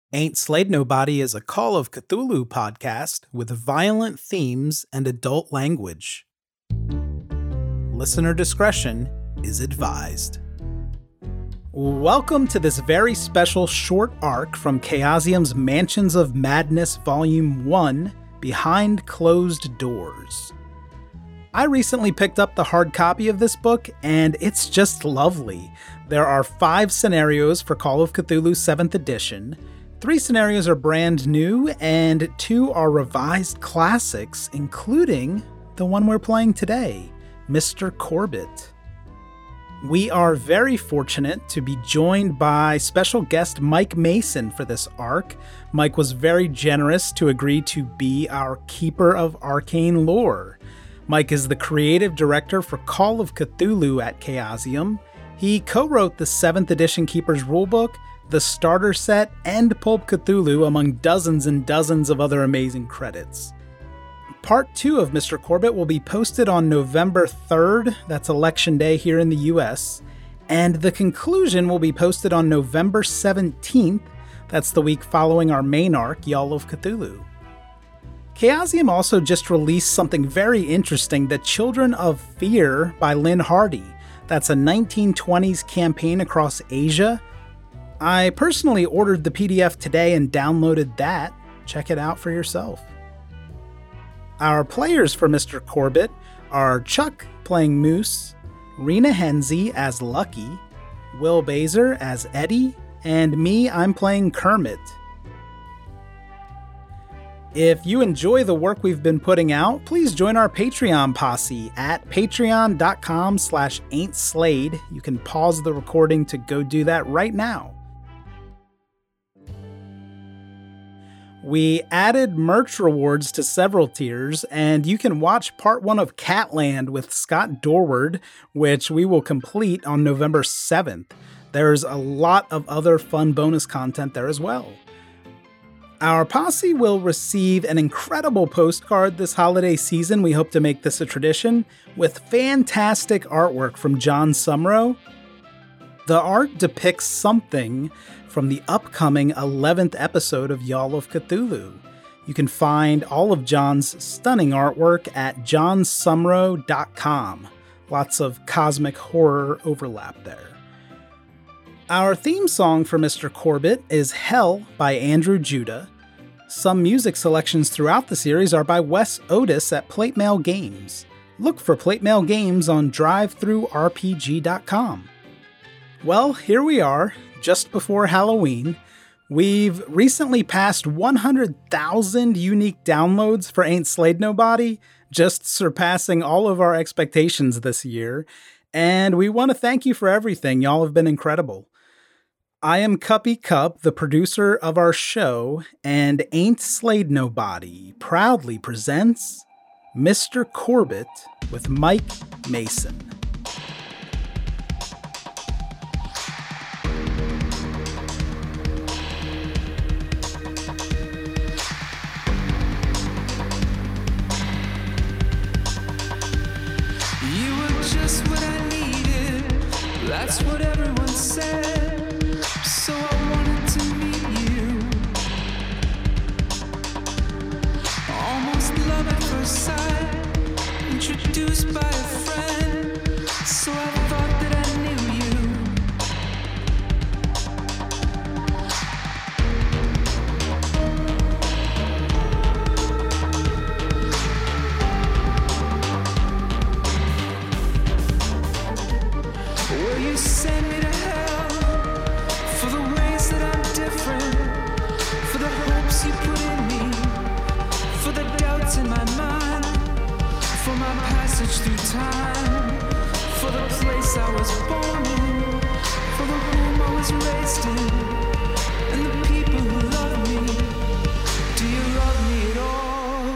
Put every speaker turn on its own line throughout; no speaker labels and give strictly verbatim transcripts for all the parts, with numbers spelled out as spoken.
Ain't Slayed Nobody is a Call of Cthulhu podcast with violent themes and adult language. Listener discretion is advised. Welcome to this very special short arc from Chaosium's Mansions of Madness Volume one, Behind Closed Doors. I recently picked up the hard copy of this book, and it's just lovely. There are five scenarios for Call of Cthulhu seventh edition. Three scenarios are brand new, and two are revised classics, including the one we're playing today, Mister Corbett. We are very fortunate to be joined by special guest Mike Mason for this arc. Mike was very generous to agree to be our Keeper of Arcane Lore. Mike is the creative director for Call of Cthulhu at Chaosium. He co-wrote the seventh edition Keeper's Rulebook, the starter set, and Pulp Cthulhu, among dozens and dozens of other amazing credits. Part two of Mister Corbett will be posted on November third, that's Election Day here in the U S, and the conclusion will be posted on November seventeenth, that's the week following our main arc, Y'all of Cthulhu. Chaosium also just released something very interesting, The Children of Fear by Lynn Hardy. That's a nineteen twenties campaign across Asia. I personally ordered the P D F today and downloaded that. Check it out for yourself. Our players for Mister Corbett are Chuck playing Moose, Rena Henze as Lucky, Will Baser as Eddie, and me, I'm playing Kermit. If you enjoy the work we've been putting out, please join our Patreon posse at patreon.com slash ain'tslayed. You can pause the recording to go do that right now. We added merch rewards to several tiers, and you can watch part one of Catland with Scott Dorward, which we will complete on November seventh. There's a lot of other fun bonus content there as well. Our posse will receive an incredible postcard this holiday season. We hope to make this a tradition, with fantastic artwork from John Sumrow. The art depicts something from the upcoming eleventh episode of Y'all of Cthulhu. You can find all of John's stunning artwork at john sumrow dot com. Lots of cosmic horror overlap there. Our theme song for Mister Corbett is Hell by Andrew Judah. Some music selections throughout the series are by Wes Otis at Plate Mail Games. Look for Plate Mail Games on drive thru r p g dot com. Well, here we are, just before Halloween. We've recently passed one hundred thousand unique downloads for Ain't Slayed Nobody, just surpassing all of our expectations this year. And we want to thank you for everything. Y'all have been incredible. I am Cuppy Cup, the producer of our show, and Ain't Slayed Nobody proudly presents Mister Corbett with Mike Mason.
That's what everyone said, so I wanted to meet you. Almost love at first sight, introduced by a friend, so I thought that I knew you. Will you send me to hell for the ways that I'm different, for the hopes you put in me, for the doubts in my mind, for my passage through time, for the place I was born in, for the home I was raised in, and the people who love me? Do you love me at all?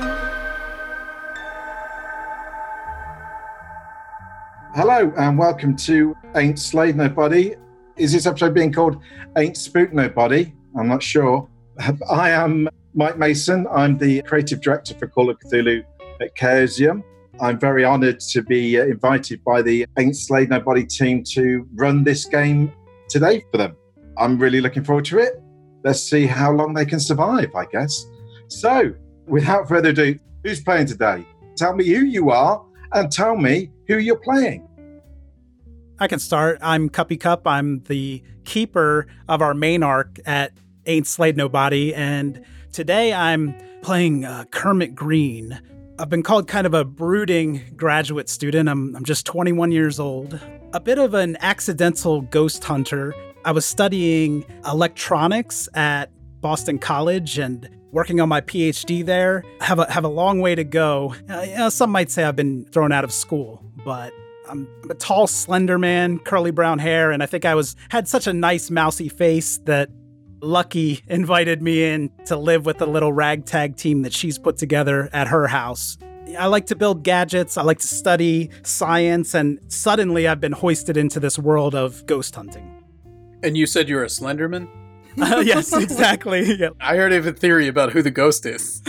Hello and welcome to Ain't Slayed Nobody. Is this episode being called Ain't Spooked Nobody? I'm not sure. I am Mike Mason. I'm the creative director for Call of Cthulhu at Chaosium. I'm very honoured to be uh, invited by the Ain't Slayed Nobody team to run this game today for them. I'm really looking forward to it. let's see how long they can survive, I guess. So, without further ado, who's playing today? Tell me who you are and tell me who you're playing.
I can start. I'm Cuppy Cup. I'm the keeper of our main arc at Ain't Slayed Nobody, and today I'm playing uh, Kermit Green. I've been called kind of a brooding graduate student. I'm, I'm just twenty-one years old. A bit of an accidental ghost hunter. I was studying electronics at Boston College and working on my P H D there. Have a have a long way to go. Uh, you know, some might say I've been thrown out of school, but I'm, I'm a tall, slender man, curly brown hair, and I think I was had such a nice mousy face that Lucky invited me in to live with the little ragtag team that she's put together at her house. I like to build gadgets, I like to study science, and suddenly I've been hoisted into this world of ghost hunting.
And you said you're a Slenderman?
Uh, yes, exactly. Yeah.
I heard of a theory about who the ghost is.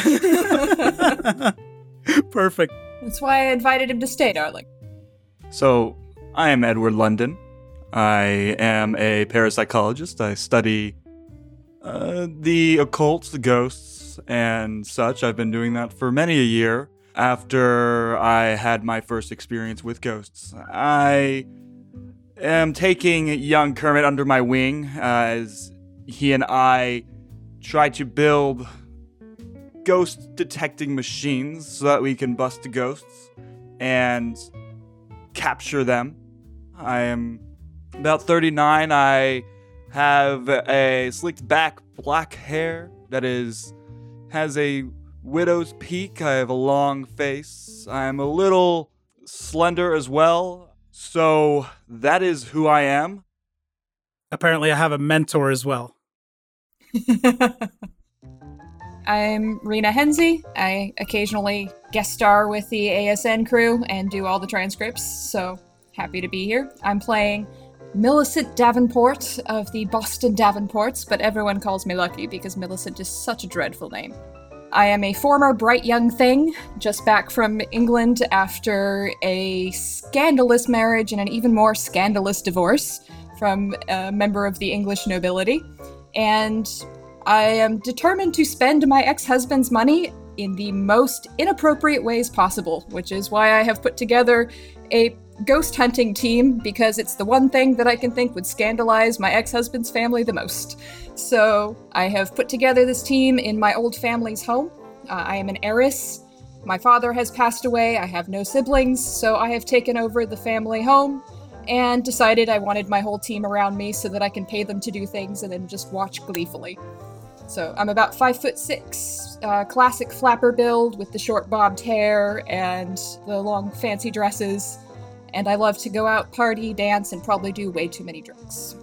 Perfect.
That's why I invited him to stay, darling.
So, I am Edward London. I am a parapsychologist. I study uh, the occult, the ghosts, and such. I've been doing that for many a year after I had my first experience with ghosts. I am taking young Kermit under my wing uh, as he and I try to build ghost detecting machines so that we can bust ghosts and capture them. I am about thirty-nine. I have a slicked back black hair that is has a widow's peak. I have a long face. I am a little slender as well. So that is who I am.
Apparently I have a mentor as well.
I'm Rena Henze. I occasionally guest star with the A S N crew and do all the transcripts, so happy to be here. I'm playing Millicent Davenport of the Boston Davenports, but everyone calls me Lucky because Millicent is such a dreadful name. I am a former bright young thing, just back from England after a scandalous marriage and an even more scandalous divorce from a member of the English nobility. And I am determined to spend my ex-husband's money in the most inappropriate ways possible, which is why I have put together a ghost hunting team, because it's the one thing that I can think would scandalize my ex-husband's family the most. So I have put together this team in my old family's home. Uh, I am an heiress. My father has passed away. I have no siblings, so I have taken over the family home and decided I wanted my whole team around me so that I can pay them to do things and then just watch gleefully. So I'm about five foot six, uh, classic flapper build with the short bobbed hair and the long fancy dresses. And I love to go out, party, dance, and probably do way too many drinks.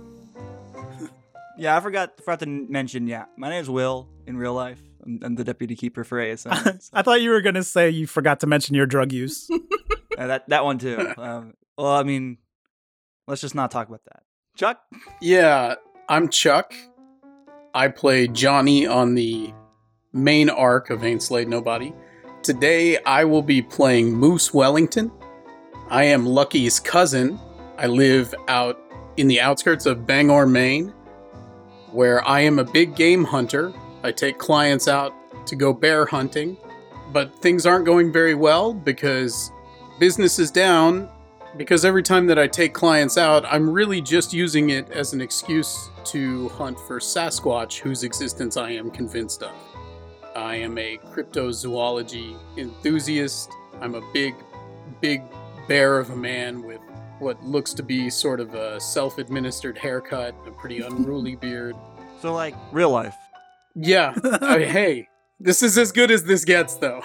Yeah, I forgot, forgot to mention, yeah, my name's Will in real life. I'm, I'm the deputy keeper for A S N. So.
I thought you were going to say you forgot to mention your drug use.
uh, that, that one too. Um, well, I mean, let's just not talk about that. Chuck?
Yeah, I'm Chuck. I play Johnny on the main arc of Ain't Slayed Nobody. Today, I will be playing Moose Wellington. I am Lucky's cousin. I live out in the outskirts of Bangor, Maine, where I am a big game hunter. I take clients out to go bear hunting, but things aren't going very well because business is down, because every time that I take clients out, I'm really just using it as an excuse to hunt for Sasquatch, whose existence I am convinced of. I am a cryptozoology enthusiast. I'm a big, big bear of a man with what looks to be sort of a self-administered haircut, a pretty unruly beard.
So, like, real life.
Yeah. I, hey, this is as good as this gets, though.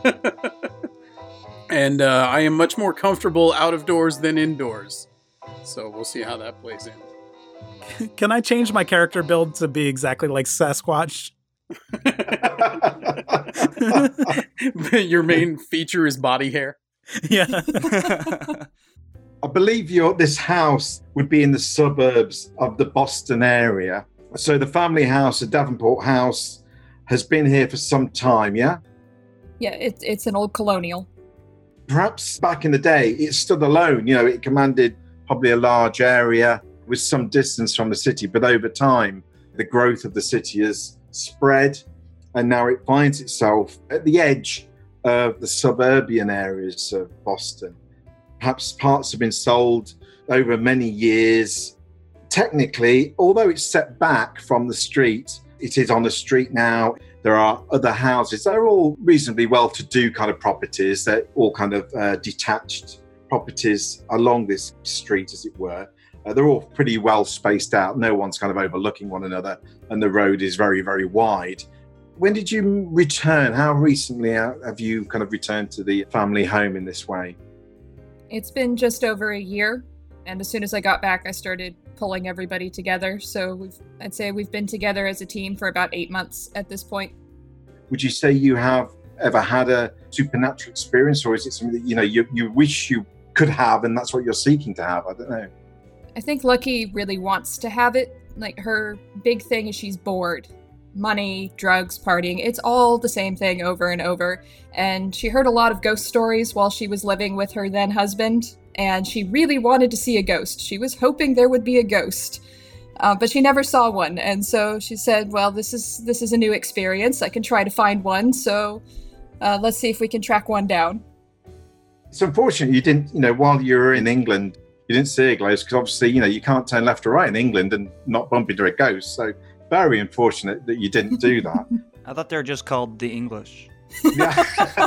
And uh, I am much more comfortable out of doors than indoors. So we'll see how that plays in.
Can I change my character build to be exactly like Sasquatch?
Your main feature is body hair.
Yeah.
I believe your this house would be in the suburbs of the Boston area. So the family house, the Davenport house, has been here for some time, yeah?
Yeah, it, it's an old colonial.
Perhaps back in the day, it stood alone. You know, it commanded probably a large area with some distance from the city. But over time, the growth of the city has spread, and now it finds itself at the edge of the suburban areas of Boston. Perhaps parts have been sold over many years. Technically, although it's set back from the street, it is on the street now. There are other houses. They're all reasonably well-to-do kind of properties. They're all kind of uh, detached properties along this street, as it were. Uh, they're all pretty well spaced out. No one's kind of overlooking one another, and the road is very, very wide. When did you return? How recently have you kind of returned to the family home in this way?
It's been just over a year, and as soon as I got back, I started pulling everybody together. So we've, I'd say we've been together as a team for about eight months at this point.
Would you say you have ever had a supernatural experience, or is it something that, you know, you, you wish you could have and that's what you're seeking to have? I don't know.
I think Lucky really wants to have it. Like, her big thing is she's bored. Money, drugs, partying, it's all the same thing over and over. And she heard a lot of ghost stories while she was living with her then husband, and she really wanted to see a ghost. She was hoping there would be a ghost, uh, but she never saw one. And so she said, well, this is this is a new experience. I can try to find one, so uh, let's see if we can track one down.
It's unfortunate you didn't, you know, while you were in England, you didn't see a ghost, because obviously, you know, you can't turn left or right in England and not bump into a ghost. So very unfortunate that you didn't do that.
I thought they were just called the English.
Yeah.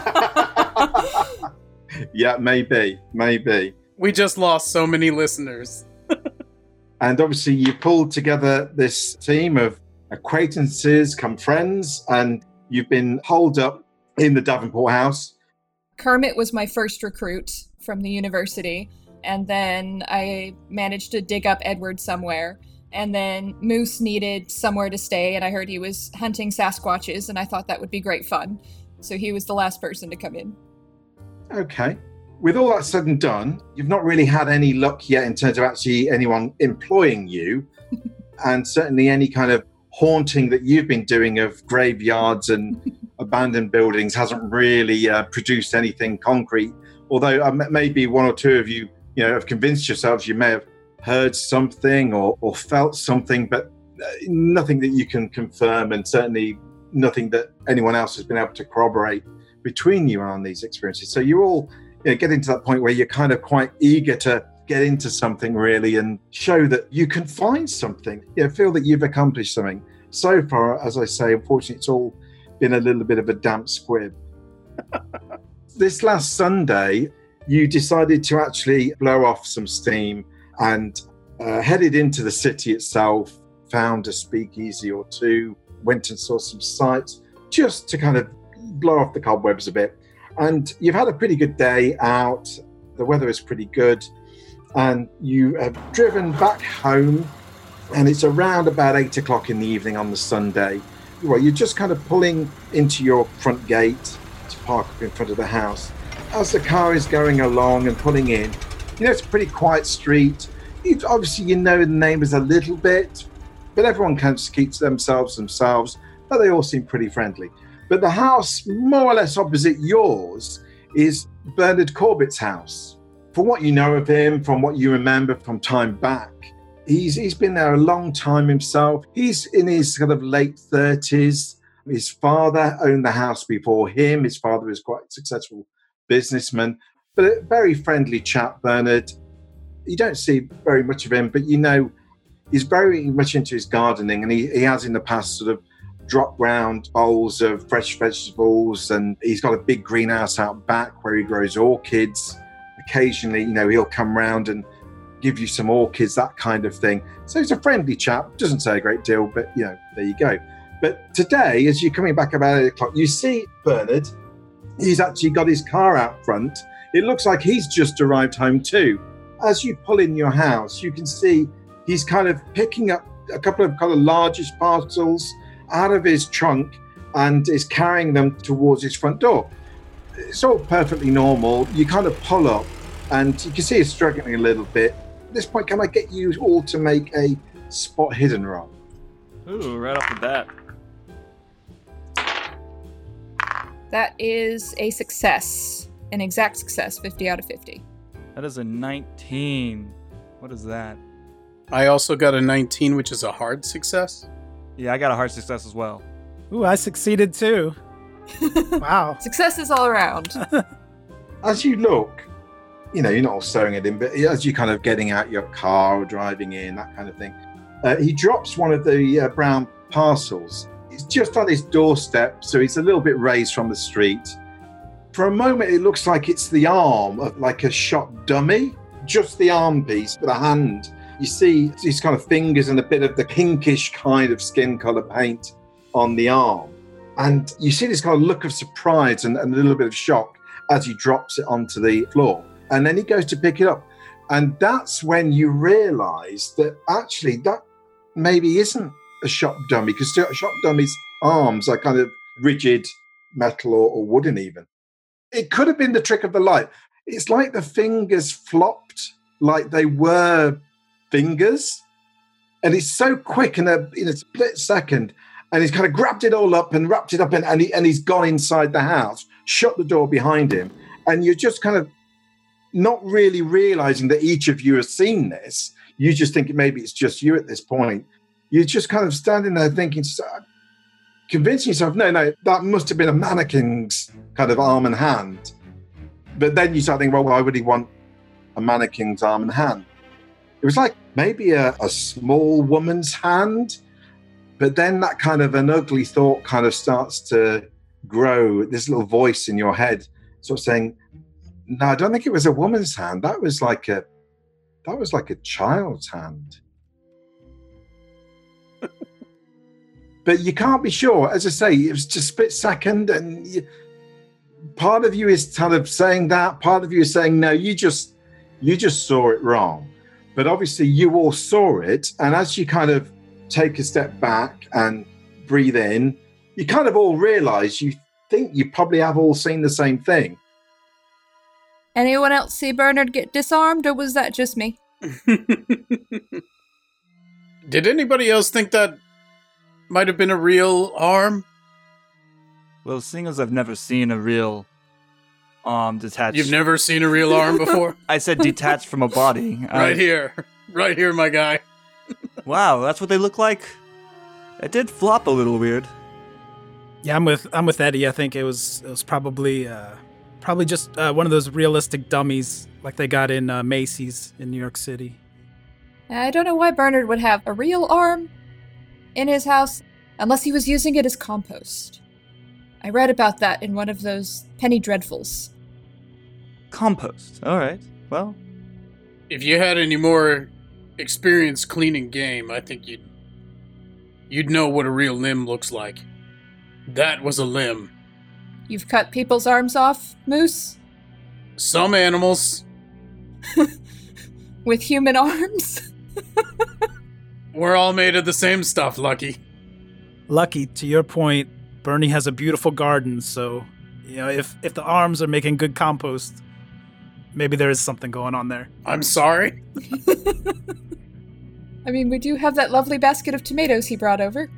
Yeah, maybe, maybe.
We just lost so many listeners.
And obviously you pulled together this team of acquaintances, come friends, and you've been holed up in the Davenport house.
Kermit was my first recruit from the university, and then I managed to dig up Edward somewhere. And then Moose needed somewhere to stay, and I heard he was hunting Sasquatches, and I thought that would be great fun. So he was the last person to come in.
Okay. With all that said and done, you've not really had any luck yet in terms of actually anyone employing you. And certainly any kind of haunting that you've been doing of graveyards and abandoned buildings hasn't really uh, produced anything concrete. Although uh, maybe one or two of you, you know, have convinced yourselves you may have heard something or, or felt something, but nothing that you can confirm, and certainly nothing that anyone else has been able to corroborate between you on these experiences. So you're all, you know, getting to that point where you're kind of quite eager to get into something really and show that you can find something, you know, feel that you've accomplished something. So far, as I say, unfortunately, it's all been a little bit of a damp squib. This last Sunday, you decided to actually blow off some steam and uh, headed into the city itself, found a speakeasy or two, went and saw some sights just to kind of blow off the cobwebs a bit. And you've had a pretty good day out. The weather is pretty good. And you have driven back home, and it's around about eight o'clock in the evening on the Sunday. Well, you're just kind of pulling into your front gate to park up in front of the house. As the car is going along and pulling in, you know, it's a pretty quiet street. You, obviously, you know the neighbours a little bit, but everyone kind of keeps themselves themselves, but they all seem pretty friendly. But the house, more or less opposite yours, is Bernard Corbett's house. From what you know of him, from what you remember from time back, he's he's been there a long time himself. He's in his kind of late thirties. His father owned the house before him. His father was quite a successful businessman, but a very friendly chap, Bernard. You don't see very much of him, but you know he's very much into his gardening, and he, he has in the past sort of dropped round bowls of fresh vegetables, and he's got a big greenhouse out back where he grows orchids. Occasionally, you know, he'll come round and give you some orchids, that kind of thing. So he's a friendly chap, doesn't say a great deal, but, you know, there you go. But today, as you're coming back about eight o'clock, you see Bernard. He's actually got his car out front. It looks like he's just arrived home too. As you pull in your house, you can see he's kind of picking up a couple of kind of largish parcels out of his trunk and is carrying them towards his front door. It's all perfectly normal. You kind of pull up and you can see he's struggling a little bit. At this point, can I get you all to make a spot hidden roll?
Ooh, right off the bat.
That is a success. An exact success, fifty out of fifty.
That is a nineteen. What is that?
I also got a nineteen, which is a hard success.
Yeah, I got a hard success as well.
Ooh, I succeeded too. Wow.
Successes all around.
As you look, you know, you're not all sewing it in, but as you're kind of getting out your car or driving in, that kind of thing, uh, he drops one of the uh, brown parcels. It's just on his doorstep, so it's a little bit raised from the street. For a moment, it looks like it's the arm of like a shot dummy, just the arm piece with a hand. You see these kind of fingers and a bit of the pinkish kind of skin color paint on the arm. And you see this kind of look of surprise and, and a little bit of shock as he drops it onto the floor. And then he goes to pick it up. And that's when you realize that actually that maybe isn't a shop dummy, because a shop dummy's arms are kind of rigid metal or, or wooden even. It could have been the trick of the light. It's like the fingers flopped like they were fingers. And it's so quick in a, in a split second. And he's kind of grabbed it all up and wrapped it up in, and, he, and he's gone inside the house, shut the door behind him. And you're just kind of not really realizing that each of you has seen this. You just think maybe it's just you at this point. You're just kind of standing there thinking, convincing yourself, no, no, that must have been a mannequin's kind of arm and hand. But then you start thinking, well, why would he want a mannequin's arm and hand? It was like maybe a, a small woman's hand. But then that kind of an ugly thought kind of starts to grow, this little voice in your head sort of saying, no, I don't think it was a woman's hand. That was like a, that was like a child's hand. But you can't be sure. As I say, it was just a split second, and you, part of you is kind of saying that, part of you is saying, no, you just, you just saw it wrong. But obviously you all saw it. And as you kind of take a step back and breathe in, you kind of all realize you think you probably have all seen the same thing.
Anyone else see Bernard get disarmed, or was that just me?
Did anybody else think that might have been a real arm?
Well, seeing as I've never seen a real arm detached...
You've never seen a real arm before?
I said detached from a body.
Right
I...
here. Right here, my guy.
Wow, that's what they look like? It did flop a little weird.
Yeah, I'm with I'm with Eddie. I think it was it was probably uh, probably just uh, one of those realistic dummies like they got in uh, Macy's in New York City.
I don't know why Bernard would have a real arm in his house unless he was using it as compost. I read about that in one of those Penny Dreadfuls.
Compost. All right. Well,
if you had any more experience cleaning game, I think you'd you'd know what a real limb looks like. That was a limb.
You've cut people's arms off, Moose?
Some animals.
With human arms?
We're all made of the same stuff, Lucky.
Lucky, to your point, Bernie has a beautiful garden, so you know if if the arms are making good compost, maybe there is something going on there.
I'm sorry.
I mean, we do have that lovely basket of tomatoes he brought over.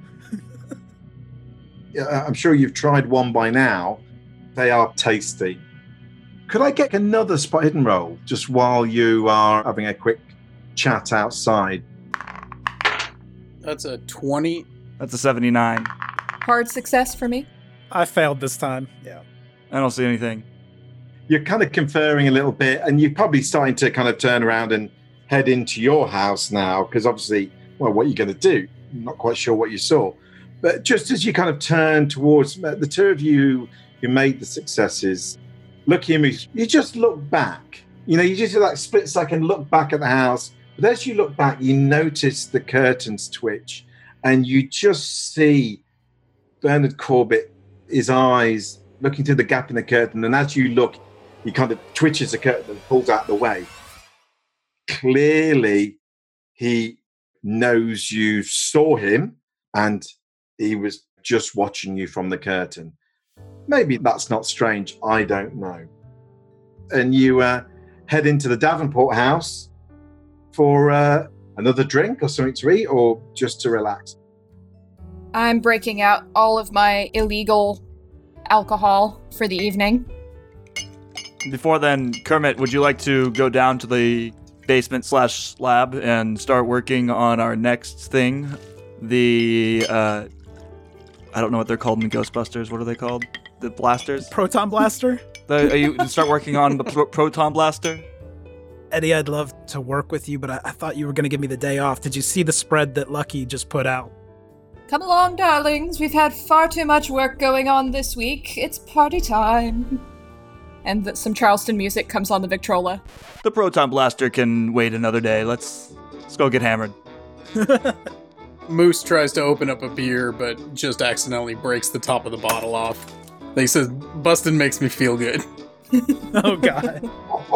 Yeah, I'm sure you've tried one by now. They are tasty. Could I get another spot hidden roll just while you are having a quick chat outside?
That's a twenty.
That's a seventy-nine.
Hard success for me.
I failed this time. Yeah.
I don't see anything.
You're kind of conferring a little bit, and you're probably starting to kind of turn around and head into your house now, because obviously, well, what are you going to do? I'm not quite sure what you saw. But just as you kind of turn towards the two of you who made the successes, look at me, you just look back. You know, you just do that split second look back at the house. But as you look back, you notice the curtains twitch, and you just see Bernard Corbett, his eyes looking through the gap in the curtain. And as you look, he kind of twitches the curtain and pulls out the way. Clearly, he knows you saw him, and he was just watching you from the curtain. Maybe that's not strange. I don't know. And you uh, head into the Davenport house for uh, another drink or something to eat, or just to relax.
I'm breaking out all of my illegal alcohol for the evening.
Before then, Kermit, would you like to go down to the basement slash lab and start working on our next thing the, uh, I don't know what they're called in Ghostbusters. What are they called? The blasters?
Proton blaster?
The, are you start working on the pro- proton blaster?
Eddie, I'd love to work with you, but I, I thought you were going to give me the day off. Did you see the spread that Lucky just put out?
Come along, darlings. We've had far too much work going on this week. It's party time. And th- some Charleston music comes on the Victrola.
The proton blaster can wait another day. Let's let's go get hammered.
Moose tries to open up a beer, but just accidentally breaks the top of the bottle off. He says, "Bustin' makes me feel good."
Oh, God.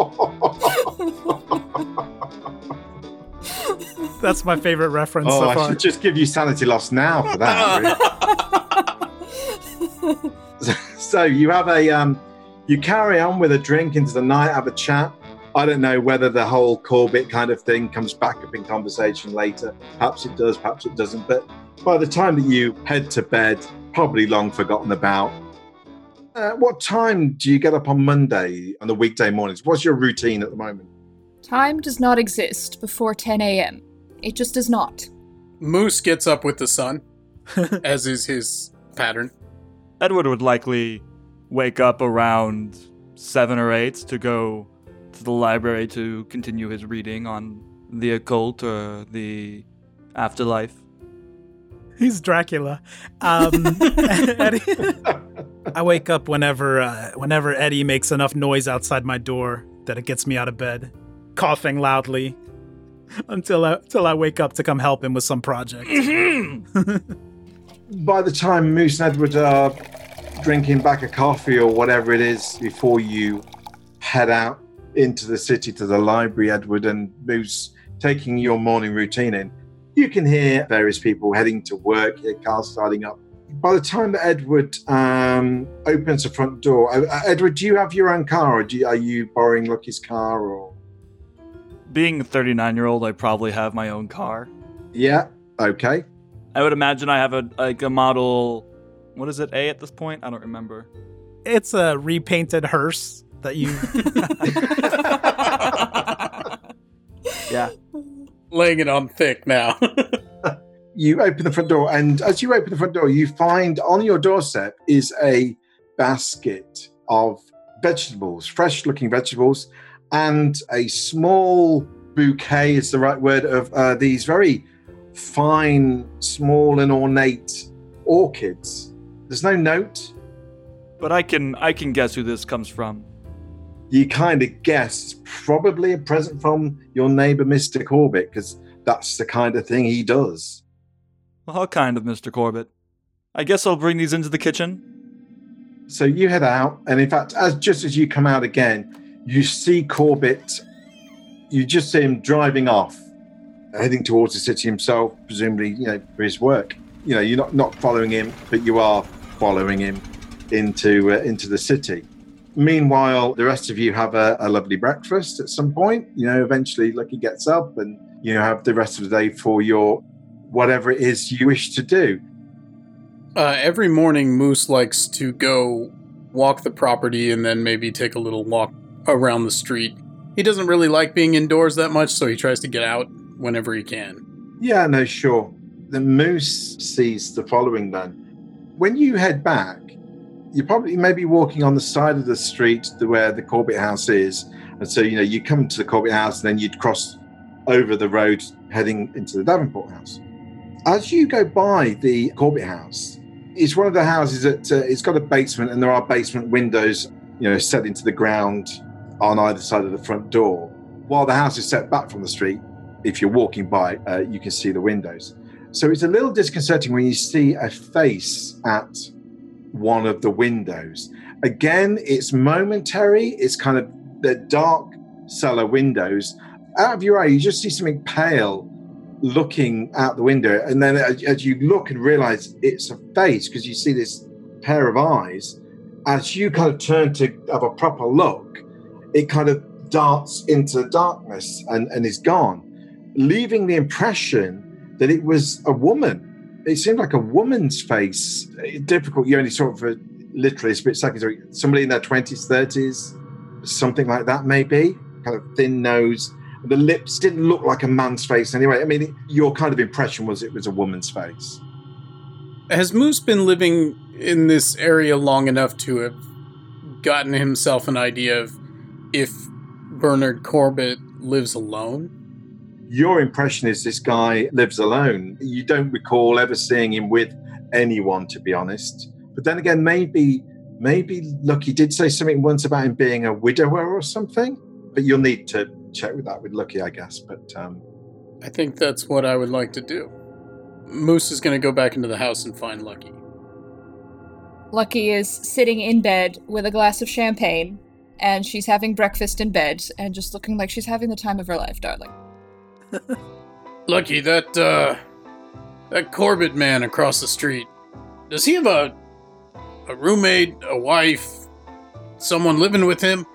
That's my favorite reference
Oh,
so
I
far.
should just give you sanity loss now for that. really. So you have a, um, you carry on with a drink into the night, have a chat. I don't know whether the whole Corbett kind of thing comes back up in conversation later. Perhaps it does, perhaps it doesn't. But by the time that you head to bed, probably long forgotten about. Uh, what time do you get up on Monday and the weekday mornings? What's your routine at the moment?
Time does not exist before ten a.m. It just does not.
Moose gets up with the sun, as is his pattern.
Edward would likely wake up around seven or eight to go to the library to continue his reading on the occult or the afterlife.
He's Dracula. Um, Eddie, I wake up whenever uh, whenever Eddie makes enough noise outside my door that it gets me out of bed, coughing loudly until I, until I wake up to come help him with some project.
By the time Moose and Edward are drinking back a coffee or whatever it is before you head out into the city to the library, Edward and Moose taking your morning routine in, you can hear various people heading to work, hear cars starting up. By the time that Edward um, opens the front door, uh, Edward, do you have your own car, or do you, are you borrowing Lucky's car? Or
Being a thirty-nine-year-old, I probably have my own car.
Yeah, okay.
I would imagine I have a like a model. What is it? A at this point? I don't remember.
It's a repainted hearse that you.
Yeah.
Laying it on thick now.
You open the front door, and as you open the front door, you find on your doorstep is a basket of vegetables, fresh-looking vegetables, and a small bouquet is the right word of uh, these very fine, small and ornate orchids. There's no note.
But I can I can guess who this comes from.
You kind of guess it's probably a present from your neighbor, Mister Corbett, because that's the kind of thing he does.
What kind of Mister Corbett? I guess I'll bring these into the kitchen.
So you head out, and in fact, as just as you come out again, you see Corbett. You just see him driving off, heading towards the city himself, presumably, you know, for his work. You know, you're not, not following him, but you are following him into uh, into the city. Meanwhile, the rest of you have a, a lovely breakfast at some point. You know, eventually Lucky gets up, and you have the rest of the day for your whatever it is you wish to do.
Uh, every morning, Moose likes to go walk the property and then maybe take a little walk around the street. He doesn't really like being indoors that much, so he tries to get out whenever he can.
Yeah, no, sure. The Moose sees the following then. When you head back, you're probably maybe walking on the side of the street to where the Corbett house is. And so, you know, you come to the Corbett house and then you'd cross over the road heading into the Davenport house. As you go by the Corbett house, it's one of the houses that uh, it's got a basement, and there are basement windows, you know, set into the ground on either side of the front door. While the house is set back from the street, if you're walking by, uh, you can see the windows. So it's a little disconcerting when you see a face at one of the windows. Again, it's momentary. It's kind of the dark cellar windows. Out of your eye, you just see something pale looking out the window. And then as, as you look and realize it's a face, because you see this pair of eyes, as you kind of turn to have a proper look, it kind of darts into the darkness and, and is gone, leaving the impression that it was a woman. It seemed like a woman's face. Difficult, you only saw it for literally a split second. Somebody in their twenties, thirties, something like that maybe, kind of thin nose The lips didn't look like a man's face anyway. I mean, it, your kind of impression was it was a woman's face.
Has Moose been living in this area long enough to have gotten himself an idea of if Bernard Corbett lives alone?
Your impression is this guy lives alone. You don't recall ever seeing him with anyone, to be honest. But then again, maybe, maybe, look, he did say something once about him being a widower or something. But you'll need to check with that with Lucky, I guess. But um...
I think that's what I would like to do. Moose is going to go back into the house and find Lucky.
Lucky is sitting in bed with a glass of champagne, and she's having breakfast in bed, and just looking like she's having the time of her life, darling.
Lucky, that, uh, that Corbett man across the street, does he have a, a roommate, a wife, someone living with him?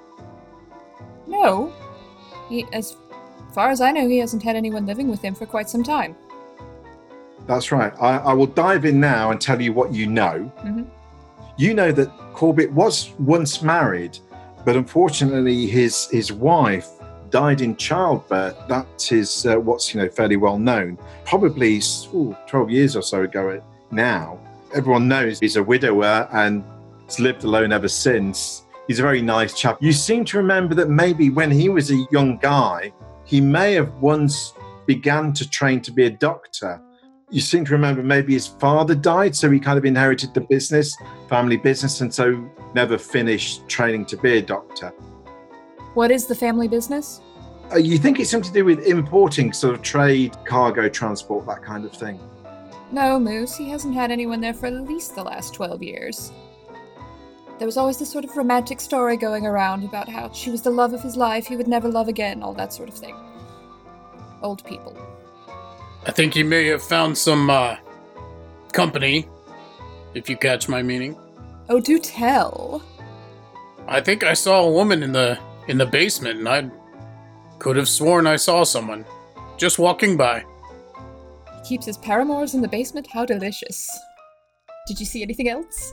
No. He, as far as I know, he hasn't had anyone living with him for quite some time.
That's right. I, I will dive in now and tell you what you know.
Mm-hmm.
You know that Corbett was once married, but unfortunately his his wife died in childbirth. That is uh, what's you know fairly well known. Probably ooh, twelve years or so ago now. Everyone knows he's a widower and has lived alone ever since. He's a very nice chap. You seem to remember that maybe when he was a young guy, he may have once began to train to be a doctor. You seem to remember maybe his father died, so he kind of inherited the business, family business, and so never finished training to be a doctor.
What is the family business?
Uh, you think it's something to do with importing, sort of trade, cargo, transport, that kind of thing?
No, Moose. He hasn't had anyone there for at least the last twelve years. There was always this sort of romantic story going around about how she was the love of his life, he would never love again, all that sort of thing. Old people.
I think he may have found some, uh, company, if you catch my meaning.
Oh, do tell.
I think I saw a woman in the in the basement, and I could have sworn I saw someone just walking by.
He keeps his paramours in the basement? How delicious. Did you see anything else?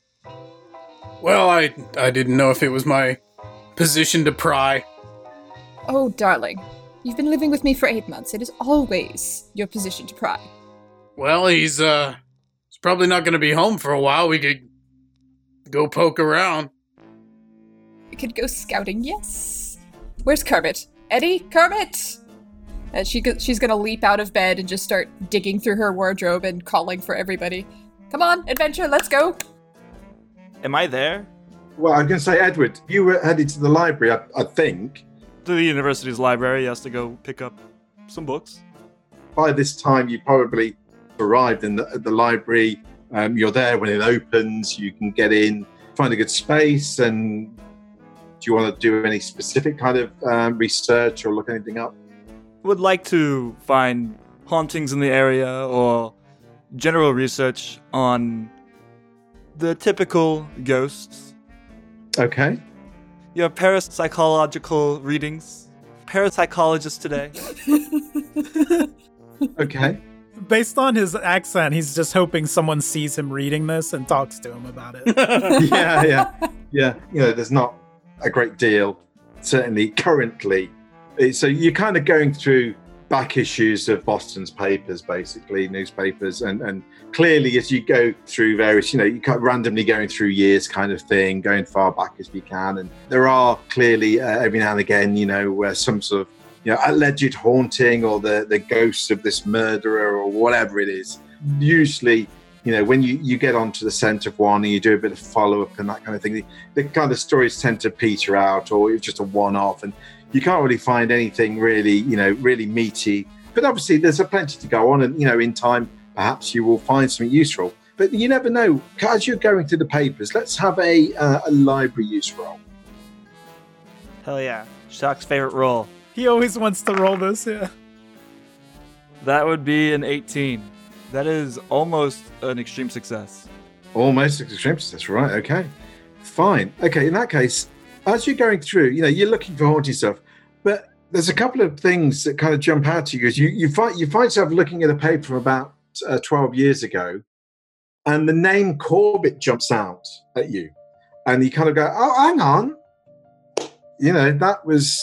Well, I I didn't know if it was my position to pry.
Oh, darling. You've been living with me for eight months. It is always your position to pry.
Well, he's, uh, he's probably not going to be home for a while. We could go poke around.
We could go scouting, yes. Where's Kermit? Eddie? Kermit! Uh, she go- she's gonna leap out of bed and just start digging through her wardrobe and calling for everybody. Come on, adventure, let's go!
Am I there?
Well, I'm going to say, Edward, you were headed to the library, I, I think.
To the university's library, yes, to go pick up some books.
By this time, you probably arrived in the, at the library. Um, you're there when it opens. You can get in, find a good space. And do you want to do any specific kind of um, research or look anything up?
Would like to find hauntings in the area or general research on the typical ghosts.
Okay.
You have parapsychological readings. Parapsychologist today.
Okay.
Based on his accent, he's just hoping someone sees him reading this and talks to him about it.
yeah, yeah, yeah. You know, there's not a great deal, certainly currently. So you're kind of going through back issues of Boston's papers, basically, newspapers, and, and clearly as you go through various, you know, you kind of randomly going through years kind of thing, going far back as we can. And there are clearly uh, every now and again, you know, uh, some sort of, you know, alleged haunting or the, the ghosts of this murderer or whatever it is. Usually, you know, when you, you get onto the scent of one and you do a bit of follow-up and that kind of thing, the, the kind of stories tend to peter out, or it's just a one-off, and you can't really find anything really, you know, really meaty. But obviously there's a plenty to go on, and, you know, in time, perhaps you will find something useful. But you never know. As you're going through the papers, let's have a, uh, a library use roll.
Hell yeah. Shock's favorite roll.
He always wants to roll this, yeah.
That would be an eighteen. That is almost an extreme success.
Almost extreme success, right? Okay, fine. Okay, in that case, as you're going through, you know, you're looking for haunting stuff, but there's a couple of things that kind of jump out to you. Because you you find you find yourself looking at a paper from about uh, twelve years ago, and the name Corbett jumps out at you, and you kind of go, "Oh, hang on," you know, that was